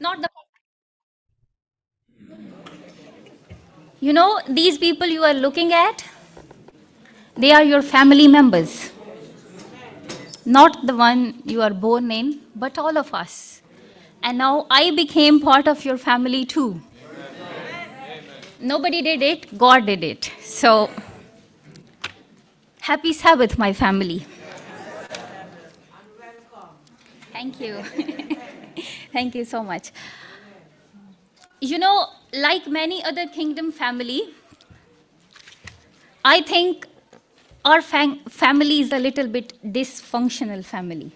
Not the these people you are looking at, they are your family members, not the one you are born in, but all of us. And now I became part of your family too. Nobody did it, God did it. So, happy Sabbath, my family. Thank you. Thank you so much. Like many other kingdom family, I think our family is a little bit dysfunctional family.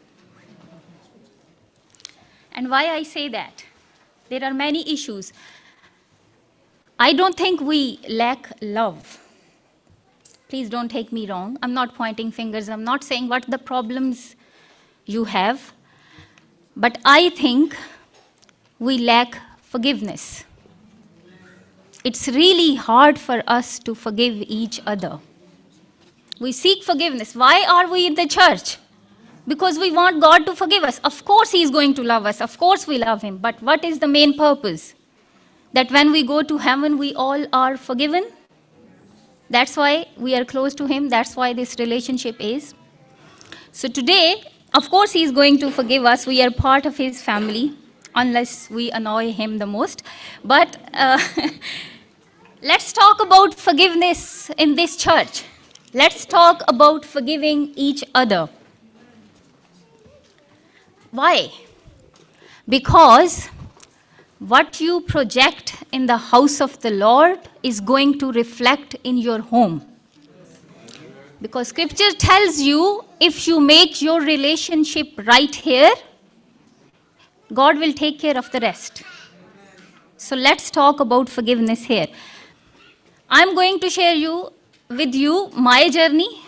And why I say that? There are many issues. I don't think we lack love. Please don't take me wrong. I'm not pointing fingers. I'm not saying what the problems you have. But I think we lack forgiveness. It's really hard for us to forgive each other. We seek forgiveness. Why are we in the church? Because we want God to forgive us. Of course, He is going to love us. Of course, we love Him. But what is the main purpose? That when we go to heaven, we all are forgiven? That's why we are close to Him. That's why this relationship is. So today, of course, He is going to forgive us. We are part of His family, unless we annoy Him the most. But let's talk about forgiveness in this church. Let's talk about forgiving each other. Why? Because what you project in the house of the Lord is going to reflect in your home. Because scripture tells you, if you make your relationship right here, God will take care of the rest. So let's talk about forgiveness here. I'm going to share with you my journey,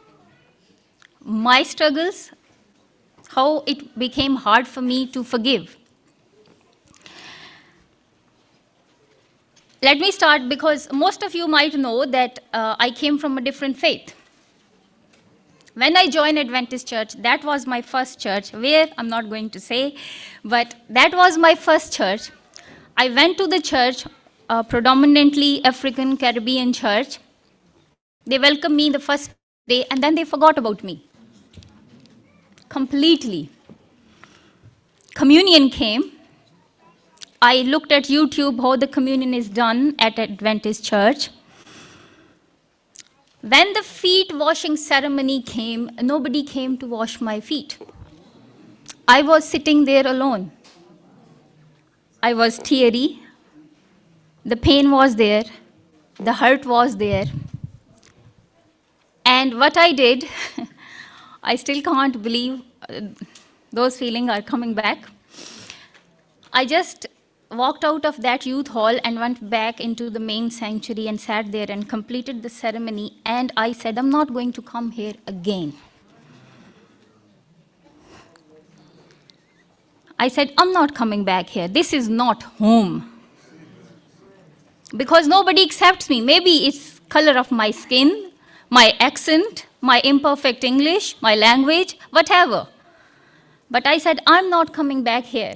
my struggles, how it became hard for me to forgive. Let me start because most of you might know that I came from a different faith. When I joined Adventist Church, that was my first church, where I'm not going to say, but that was my first church. I went to the church, predominantly African Caribbean church. They welcomed me the first day, and then they forgot about me. Completely. Communion came. I looked at YouTube how the communion is done at Adventist Church. When the feet washing ceremony came, nobody came to wash my feet. I was sitting there alone. I was teary. The pain was there. The hurt was there. And what I did, I still can't believe those feelings are coming back. I just walked out of that youth hall and went back into the main sanctuary and sat there and completed the ceremony. And I said, I'm not going to come here again. I said, I'm not coming back here. This is not home. Because nobody accepts me. Maybe it's color of my skin, my accent, my imperfect English, my language, whatever. But I said, I'm not coming back here.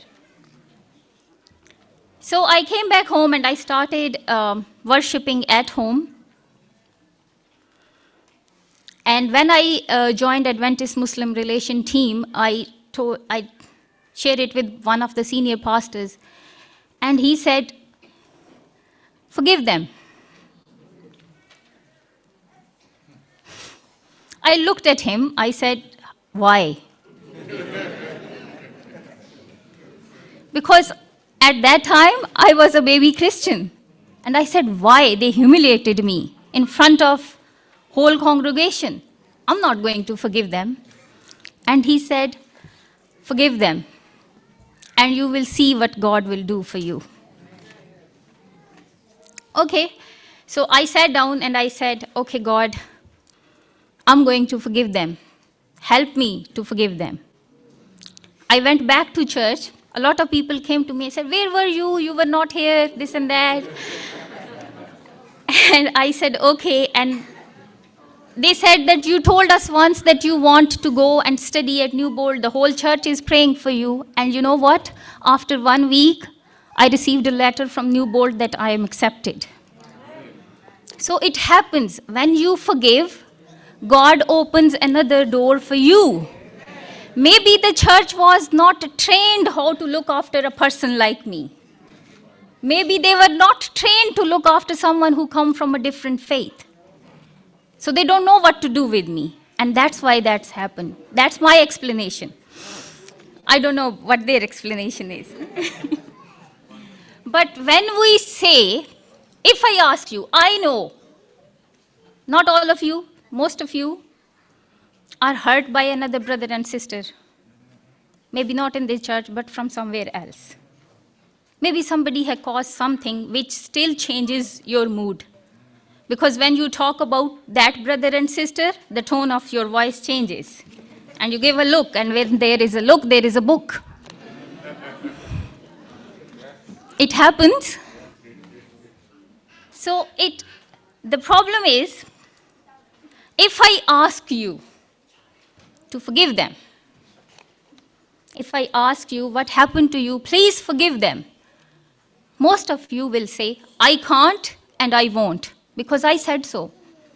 So I came back home and I started worshiping at home. And when I joined Adventist Muslim Relation team, I shared it with one of the senior pastors. And he said, forgive them. I looked at him. I said, why? Because at that time, I was a baby Christian. And I said, why? They humiliated me in front of whole congregation. I'm not going to forgive them. And he said, forgive them, and you will see what God will do for you. Okay, so I sat down and I said, okay, God, I'm going to forgive them. Help me to forgive them. I went back to church. A lot of people came to me and said, where were you? You were not here, this and that. And I said, okay. And they said that you told us once that you want to go and study at Newbold. The whole church is praying for you. And you know what? After 1 week, I received a letter from New Bold that I am accepted. So it happens. When you forgive, God opens another door for you. Maybe the church was not trained how to look after a person like me. Maybe they were not trained to look after someone who come from a different faith. So they don't know what to do with me. And that's why that's happened. That's my explanation. I don't know what their explanation is. But when we say, if I ask you, I know, not all of you, most of you are hurt by another brother and sister. Maybe not in this church, but from somewhere else. Maybe somebody has caused something which still changes your mood. Because when you talk about that brother and sister, the tone of your voice changes. And you give a look, and when there is a look, there is a book. It happens. So the problem is, if I ask you to forgive them, if I ask you what happened to you, please forgive them. Most of you will say, I can't and I won't, because I said so.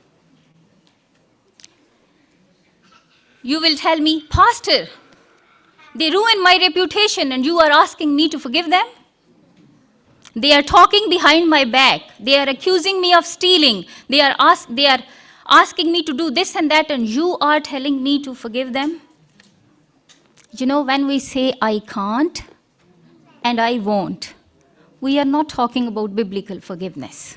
You will tell me, Pastor, they ruined my reputation and you are asking me to forgive them? They are talking behind my back. They are accusing me of stealing. They are asking me to do this and that, and you are telling me to forgive them? You know, when we say, I can't and I won't, we are not talking about biblical forgiveness.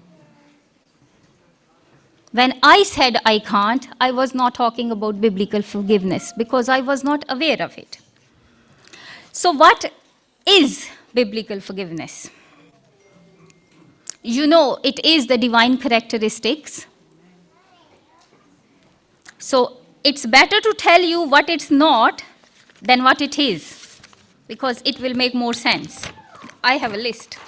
When I said I can't, I was not talking about biblical forgiveness because I was not aware of it. So what is biblical forgiveness? You know, it is the divine characteristics. So it's better to tell you what it's not than what it is, because it will make more sense. I have a list.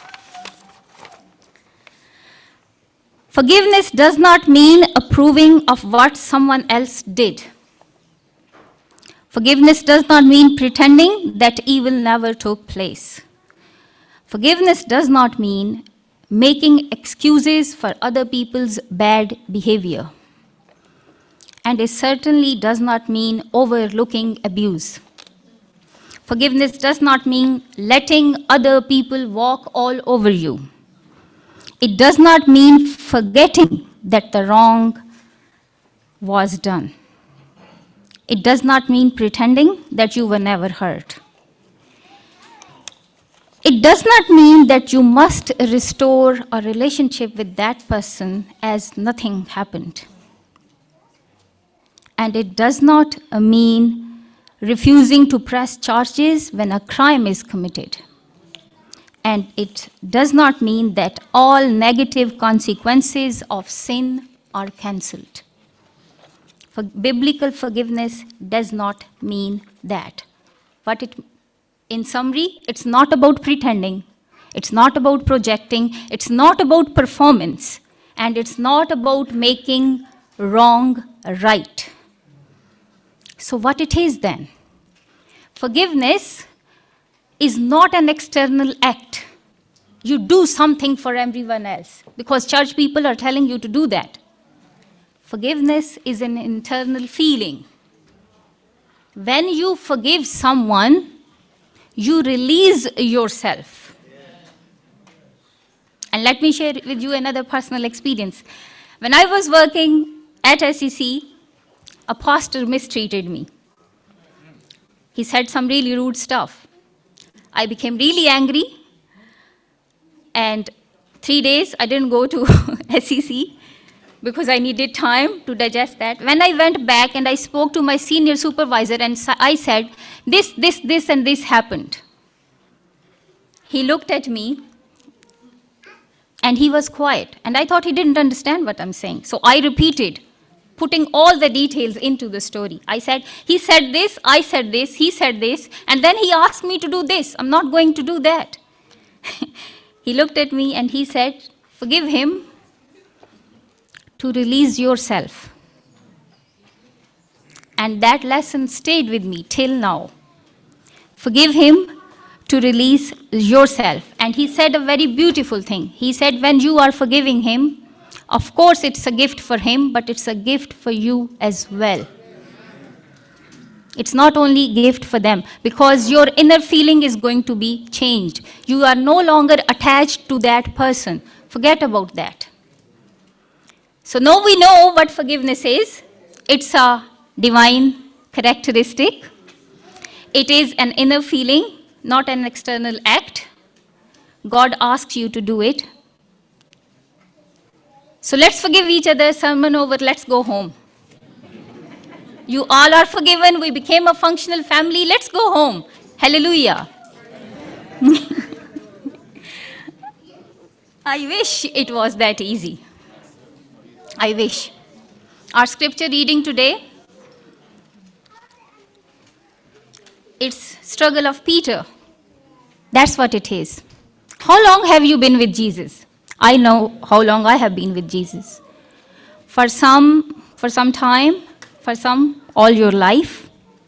Forgiveness does not mean approving of what someone else did. Forgiveness does not mean pretending that evil never took place. Forgiveness does not mean making excuses for other people's bad behavior. And it certainly does not mean overlooking abuse. Forgiveness does not mean letting other people walk all over you. It does not mean forgetting that the wrong was done. It does not mean pretending that you were never hurt. It does not mean that you must restore a relationship with that person as nothing happened. And it does not mean refusing to press charges when a crime is committed. And it does not mean that all negative consequences of sin are cancelled. Biblical forgiveness does not mean that. In summary, it's not about pretending, it's not about projecting, it's not about performance, and it's not about making wrong right. So what it is then? Forgiveness is not an external act. You do something for everyone else because church people are telling you to do that. Forgiveness is an internal feeling. When you forgive someone, you release yourself. And let me share with you another personal experience. When I was working at SEC, a pastor mistreated me. He said some really rude stuff. I became really angry, and 3 days I didn't go to SEC because I needed time to digest that. When I went back and I spoke to my senior supervisor and I said, this, and this happened. He looked at me and he was quiet, and I thought he didn't understand what I'm saying. So I repeated, putting all the details into the story. I said, he said this, I said this, he said this, and then he asked me to do this. I'm not going to do that. He looked at me and he said, forgive him to release yourself. And that lesson stayed with me till now. Forgive him to release yourself. And he said a very beautiful thing. He said, when you are forgiving him, of course it's a gift for him, but it's a gift for you as well. It's not only gift for them, because your inner feeling is going to be changed. You are no longer attached to that person. Forget about that. So now we know what forgiveness is. It's a divine characteristic. It is an inner feeling, not an external act. God asks you to do it. So let's forgive each other. Sermon over, let's go home. You all are forgiven. We became a functional family. Let's go home. Hallelujah. I wish it was that easy. I wish. Our scripture reading today, it's struggle of Peter. That's what it is. How long have you been with Jesus? I know how long I have been with Jesus. For some time, for some, all your life.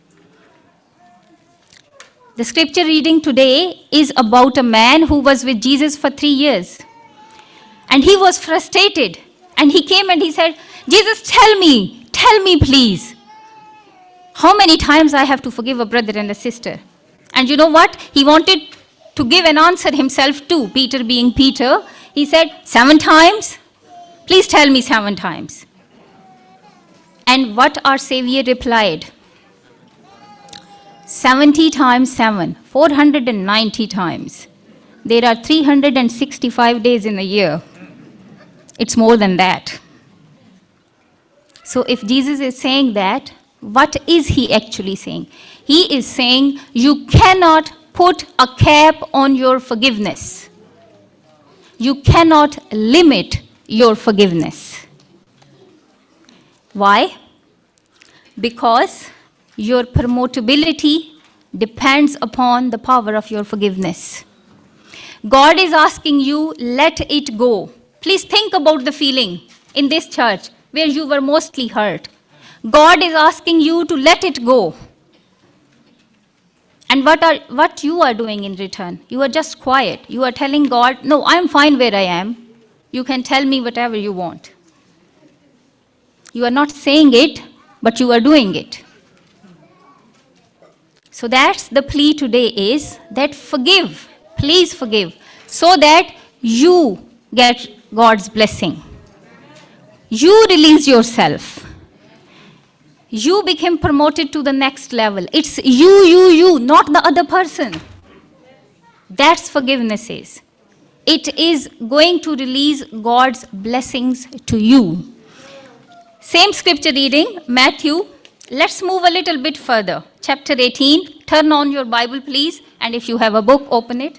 The scripture reading today is about a man who was with Jesus for 3 years. And he was frustrated. And he came and he said, Jesus, tell me please, how many times I have to forgive a brother and a sister? And you know what? He wanted to give an answer himself too, Peter being Peter. He said, 7 times? Please tell me 7 times. And what our Savior replied? 70 times 7, 490 times. There are 365 days in a year. It's more than that. So if Jesus is saying that, what is he actually saying? He is saying you cannot put a cap on your forgiveness. You cannot limit your forgiveness. Why? Because your promotability depends upon the power of your forgiveness. God is asking you, let it go. Please think about the feeling in this church where you were mostly hurt. God is asking you to let it go. And what you are doing in return? You are just quiet. You are telling God, no, I'm fine where I am. You can tell me whatever you want. You are not saying it, but you are doing it. So that's the plea today is that forgive, please forgive, so that you get God's blessing. You release yourself. You become promoted to the next level. It's you, not the other person. That's forgiveness is. It is going to release God's blessings to you. Same scripture reading, Matthew. Let's move a little bit further. Chapter 18. Turn on your Bible, please. And if you have a book, open it.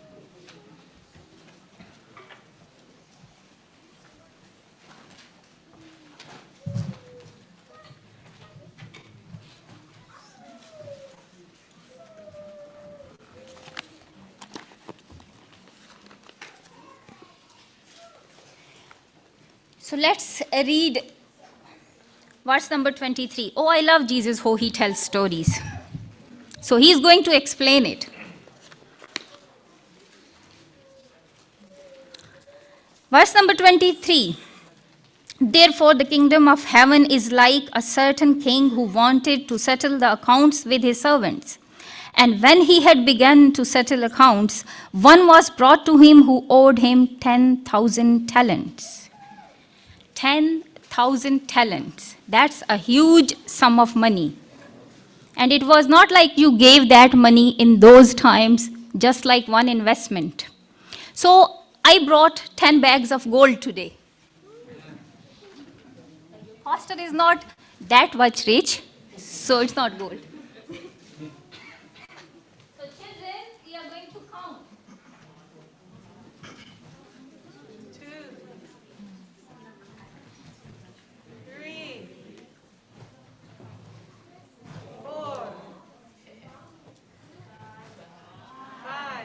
So let's read verse number 23. Oh, I love Jesus, how he tells stories. So he's going to explain it. Verse number 23. Therefore, the kingdom of heaven is like a certain king who wanted to settle the accounts with his servants. And when he had begun to settle accounts, one was brought to him who owed him 10,000 talents. 10,000 talents. That's a huge sum of money. And it was not like you gave that money in those times, just like one investment. So I brought 10 bags of gold today. Pastor is not that much rich, so it's not gold. So children, we are going to count. 2, 3, 4, 5,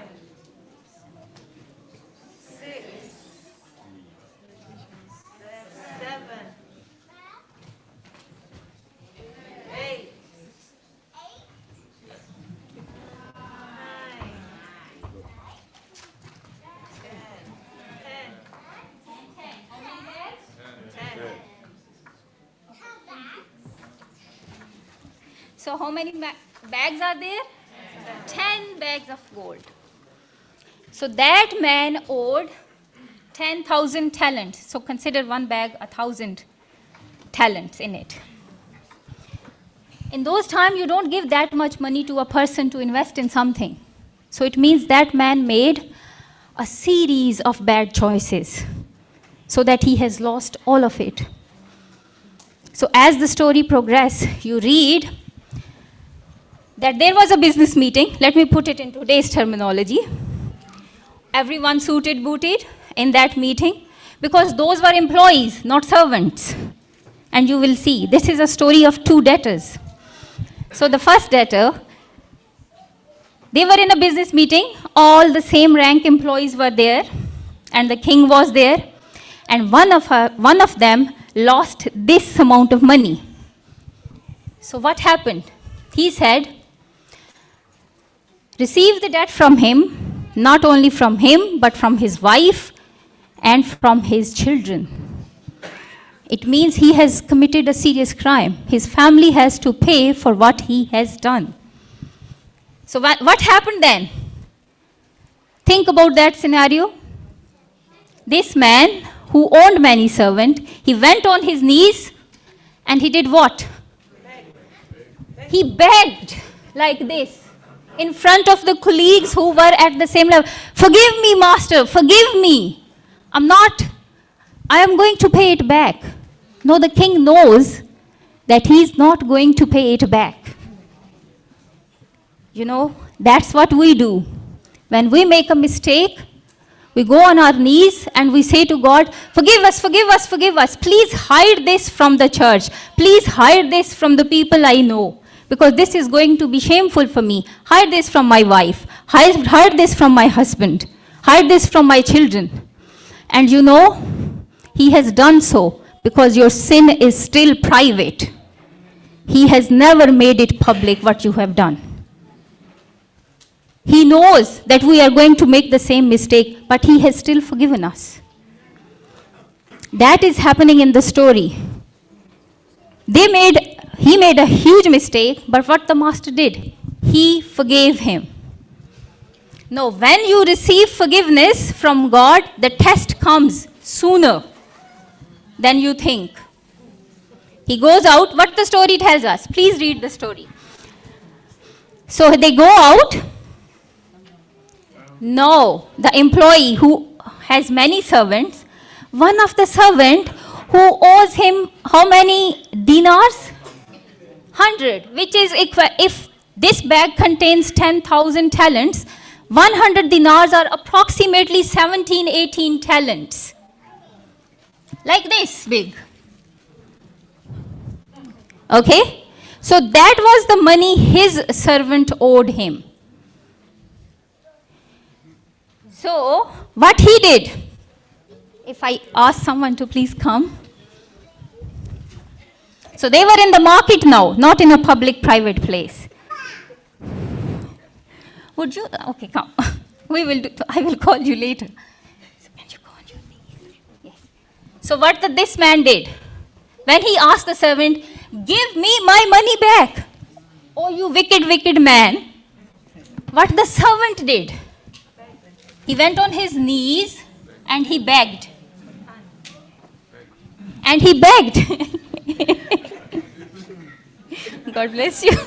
6, 7, 8, 9, So how many bags are there? 10 bags of gold. So that man owed 10,000 talents. So consider one bag 1,000 talents in it. In those times, you don't give that much money to a person to invest in something. So it means that man made a series of bad choices so that he has lost all of it. So as the story progresses, you read that there was a business meeting. Let me put it in today's terminology. Everyone suited, booted in that meeting because those were employees, not servants. And you will see, this is a story of two debtors. So the first debtor, they were in a business meeting. All the same rank employees were there, and the king was there. And one of them lost this amount of money. So what happened? He said, receive the debt from him, not only from him, but from his wife and from his children. It means he has committed a serious crime. His family has to pay for what he has done. So what happened then? Think about that scenario. This man who owned many servants, he went on his knees and he did what? He begged like this in front of the colleagues who were at the same level. Forgive me, master, forgive me. I am going to pay it back. No, the king knows that he is not going to pay it back. You know, that's what we do. When we make a mistake, we go on our knees and we say to God, forgive us, forgive us, forgive us. Please hide this from the church. Please hide this from the people I know, because this is going to be shameful for me. Hide this from my wife. Hide this from my husband. Hide this from my children. And you know, he has done so because your sin is still private. He has never made it public what you have done. He knows that we are going to make the same mistake, but he has still forgiven us. That is happening in the story. He made a huge mistake, but what the master did? He forgave him. No, when you receive forgiveness from God, the test comes sooner than you think. He goes out, what the story tells us. Please read the story. So they go out. No, the employee who has many servants, one of the servant who owes him how many dinars? 100, which is equal, if this bag contains 10,000 talents, 100 dinars are approximately 17, 18 talents. Like this big. Okay? So that was the money his servant owed him. So what he did, if I ask someone to please come. So they were in the market now, not in a public private place. Would you, okay, come. I will call you later. So can you go on your knees? Yes. So what this man did, when he asked the servant, give me my money back. Oh, you wicked, wicked man. What the servant did, he went on his knees and he begged. And he begged. God bless you.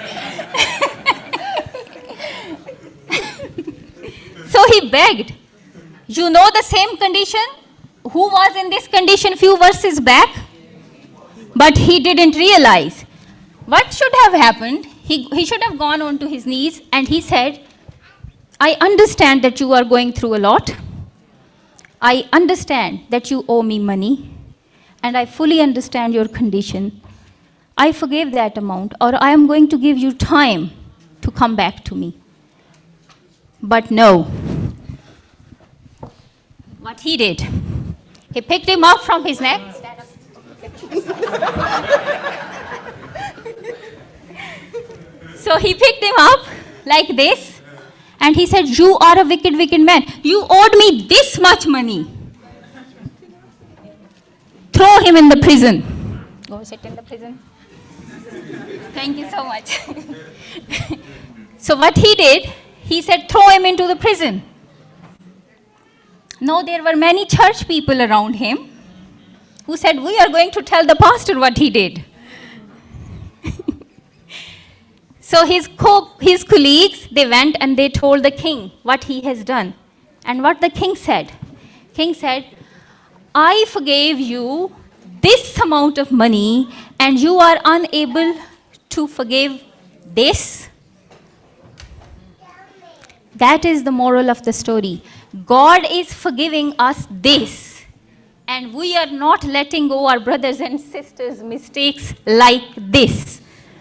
So he begged. You know the same condition? Who was in this condition few verses back? But he didn't realize. What should have happened? He should have gone on to his knees and he said, I understand that you are going through a lot. I understand that you owe me money. And I fully understand your condition. I forgave that amount, or I am going to give you time to come back to me. But no. What he did, he picked him up from his neck. So he picked him up like this, and he said, you are a wicked, wicked man. You owed me this much money. Throw him in the prison. Go sit in the prison. Thank you so much. So what he did, he said, throw him into the prison. Now there were many church people around him who said, we are going to tell the pastor what he did. So his colleagues, they went and they told the king what he has done. And what the king said? King said, I forgave you this amount of money and you are unable to forgive this. That is the moral of the story. God is forgiving us this, and we are not letting go our brothers and sisters' mistakes like this.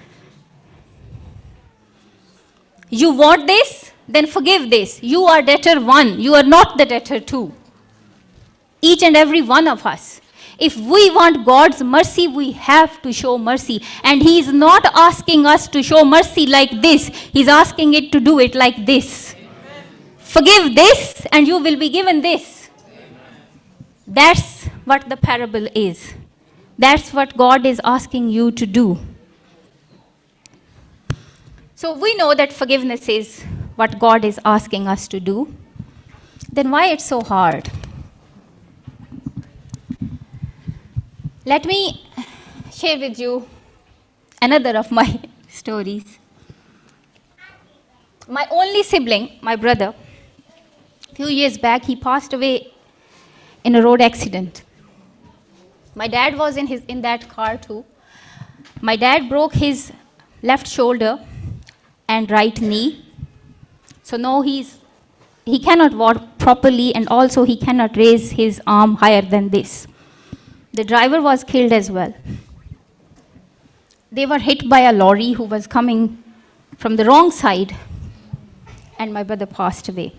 You want this? Then forgive this. You are debtor 1. You are not the debtor 2. Each and every one of us. If we want God's mercy, we have to show mercy. And He is not asking us to show mercy like this. He's asking it to do it like this. Forgive this and you will be given this. That's what the parable is. That's what God is asking you to do. So we know that forgiveness is what God is asking us to do. Then why it's so hard? Let me share with you another of my stories. My only sibling, my brother, a few years back, he passed away in a road accident. My dad was in that car too. My dad broke his left shoulder and right knee. So now he cannot walk properly, and also he cannot raise his arm higher than this. The driver was killed as well. They were hit by a lorry who was coming from the wrong side, and my brother passed away.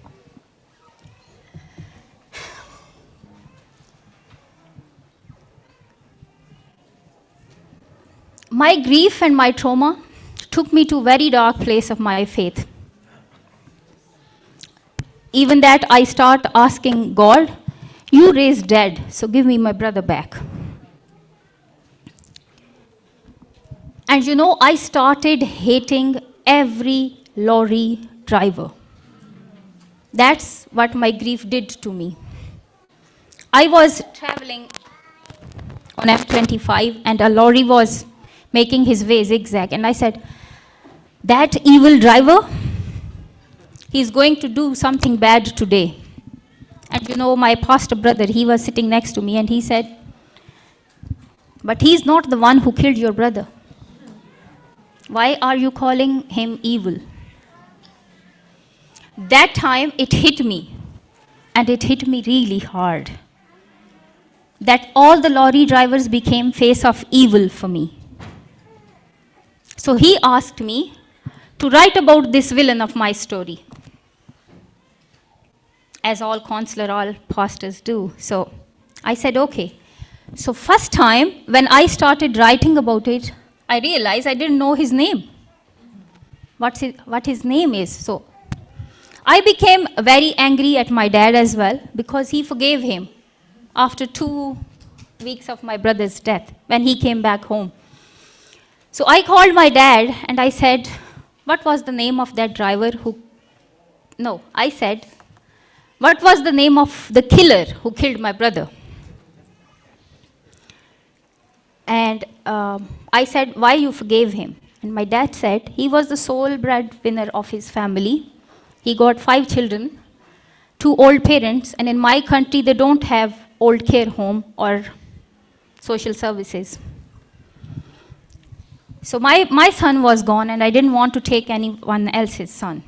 My grief and my trauma took me to a very dark place of my faith. Even that I start asking God, you raised dead, so give me my brother back. And you know, I started hating every lorry driver. That's what my grief did to me. I was traveling on F25 and a lorry was making his way zigzag, and I said, that evil driver, he's going to do something bad today. And you know, my pastor brother, he was sitting next to me and he said, but he's not the one who killed your brother. Why are you calling him evil? That time it hit me, and it hit me really hard, that all the lorry drivers became face of evil for me. So he asked me to write about this villain of my story, as all counselor, all pastors do. So I said, okay. So first time when I started writing about it, I realized I didn't know his name, what his name is. So I became very angry at my dad as well, because he forgave him after 2 weeks of my brother's death when he came back home. So I called my dad and I said, what was the name of that driver who... No, I said, what was the name of the killer who killed my brother? And I said, why you forgave him? And my dad said, he was the sole breadwinner of his family. He got 5 children, 2 old parents, and in my country they don't have old care home or social services. So my son was gone, and I didn't want to take anyone else's son.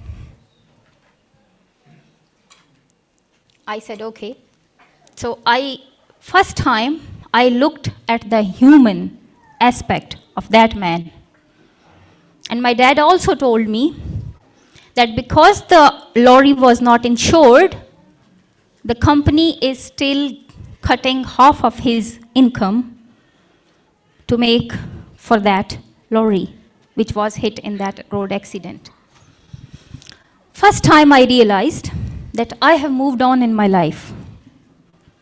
I said, okay. So first time, I looked at the human aspect of that man. And my dad also told me that because the lorry was not insured, the company is still cutting half of his income to make for that lorry, which was hit in that road accident. First time I realized that I have moved on in my life.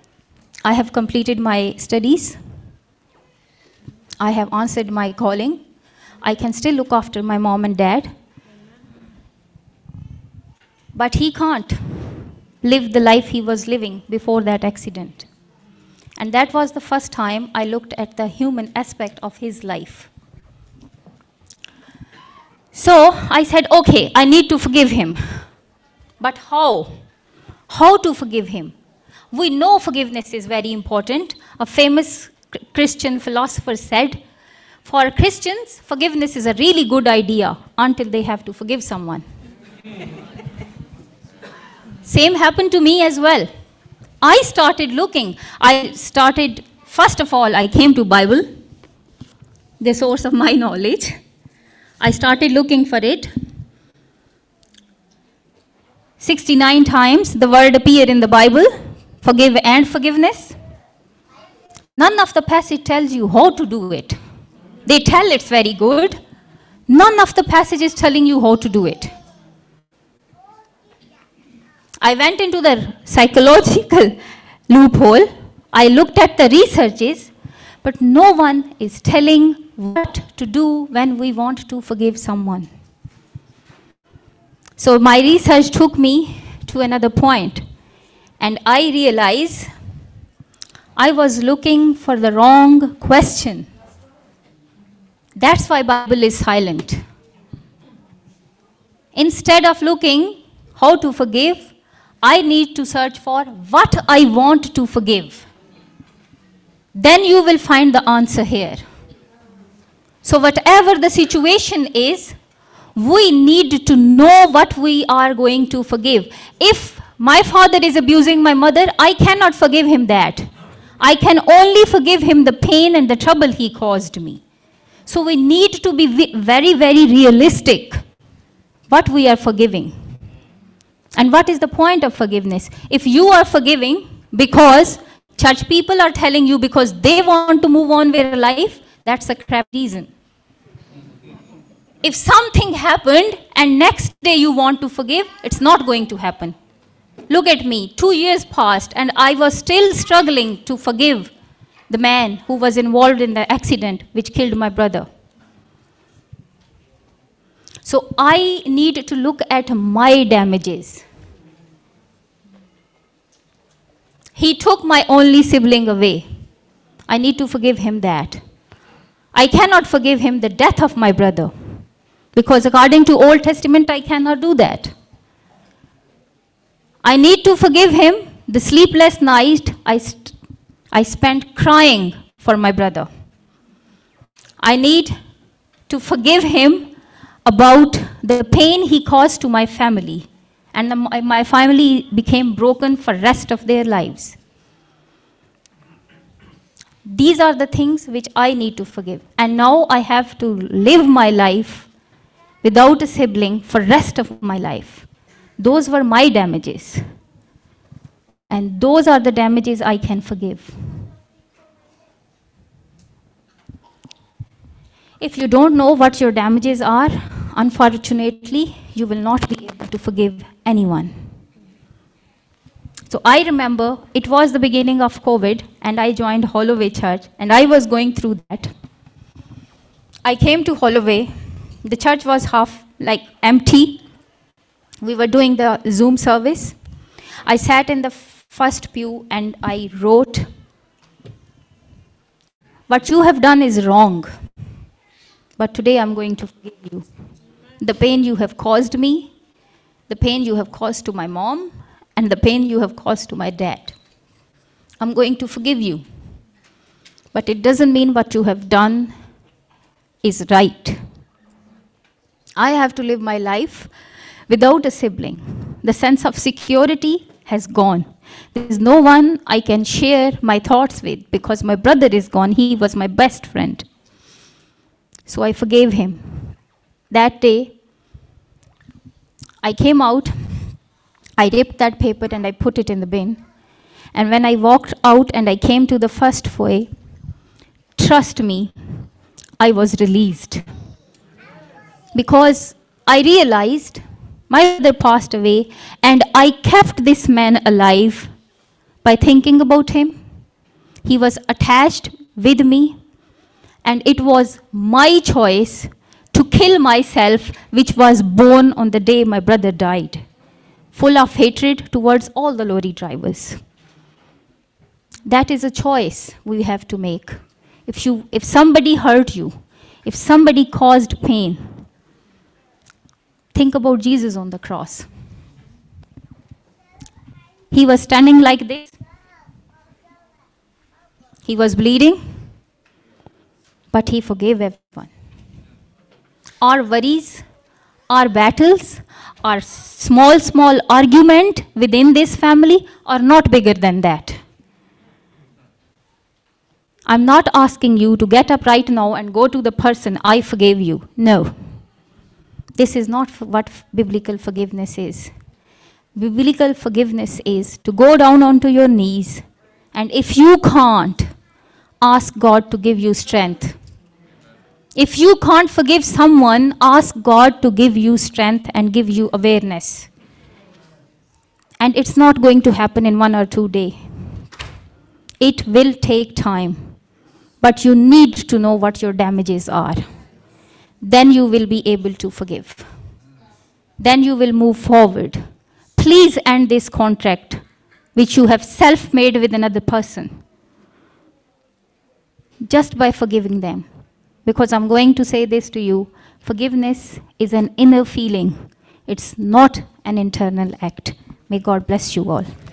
I have completed my studies. I have answered my calling, I can still look after my mom and dad. But he can't live the life he was living before that accident. And that was the first time I looked at the human aspect of his life. So I said, okay, I need to forgive him. But how? How to forgive him? We know forgiveness is very important. A famous Christian philosopher said, for Christians, forgiveness is a really good idea until they have to forgive someone. Same happened to me as well. I started looking. First of all, I came to Bible, the source of my knowledge. I started looking for it. 69 times the word appeared in the Bible, forgive and forgiveness. None of the passage tells you how to do it. They tell it's very good. None of the passage is telling you how to do it. I went into the psychological loophole. I looked at the researches, but no one is telling what to do when we want to forgive someone. So my research took me to another point, and I realized I was looking for the wrong question. That's why Bible is silent. Instead of looking how to forgive, I need to search for what I want to forgive. Then you will find the answer here. So whatever the situation is, we need to know what we are going to forgive. If my father is abusing my mother, I cannot forgive him that. I can only forgive him the pain and the trouble he caused me. So we need to be very, very realistic what we are forgiving. And what is the point of forgiveness? If you are forgiving because church people are telling you because they want to move on with their life, that's a crap reason. If something happened and next day you want to forgive, it's not going to happen. Look at me, 2 years passed and I was still struggling to forgive the man who was involved in the accident which killed my brother. So I need to look at my damages. He took my only sibling away. I need to forgive him that. I cannot forgive him the death of my brother, because according to Old Testament, I cannot do that. I need to forgive him the sleepless night I spent crying for my brother. I need to forgive him about the pain he caused to my family, and my family became broken for the rest of their lives. These are the things which I need to forgive. And now I have to live my life without a sibling for the rest of my life. Those were my damages. And those are the damages I can forgive. If you don't know what your damages are, unfortunately, you will not be able to forgive anyone. So I remember it was the beginning of COVID, and I joined Holloway Church, and I was going through that. I came to Holloway. The church was half empty. We were doing the Zoom service. I sat in the first pew and I wrote, "What you have done is wrong, but today I'm going to forgive you. The pain you have caused me, the pain you have caused to my mom, and the pain you have caused to my dad. I'm going to forgive you. But it doesn't mean what you have done is right. I have to live my life without a sibling. The sense of security has gone. There is no one I can share my thoughts with because my brother is gone. He was my best friend. So I forgave him. That day, I came out, I ripped that paper and I put it in the bin. And when I walked out and I came to the first foyer, trust me, I was released. Because I realized my brother passed away and I kept this man alive by thinking about him. He was attached with me and it was my choice to kill myself, which was born on the day my brother died, full of hatred towards all the lorry drivers. That is a choice we have to make. If somebody hurt you, if somebody caused pain, think about Jesus on the cross. He was standing like this. He was bleeding, but he forgave everyone. Our worries, our battles, our small argument within this family are not bigger than that. I'm not asking you to get up right now and go to the person, I forgave you. No. This is not what biblical forgiveness is. Biblical forgiveness is to go down onto your knees, and if you can't, ask God to give you strength. If you can't forgive someone, ask God to give you strength and give you awareness. And it's not going to happen in 1 or 2 days. It will take time. But you need to know what your damages are. Then you will be able to forgive. Then you will move forward. Please end this contract which you have self-made with another person, just by forgiving them. Because I'm going to say this to you, forgiveness is an inner feeling. It's not an internal act. May God bless you all.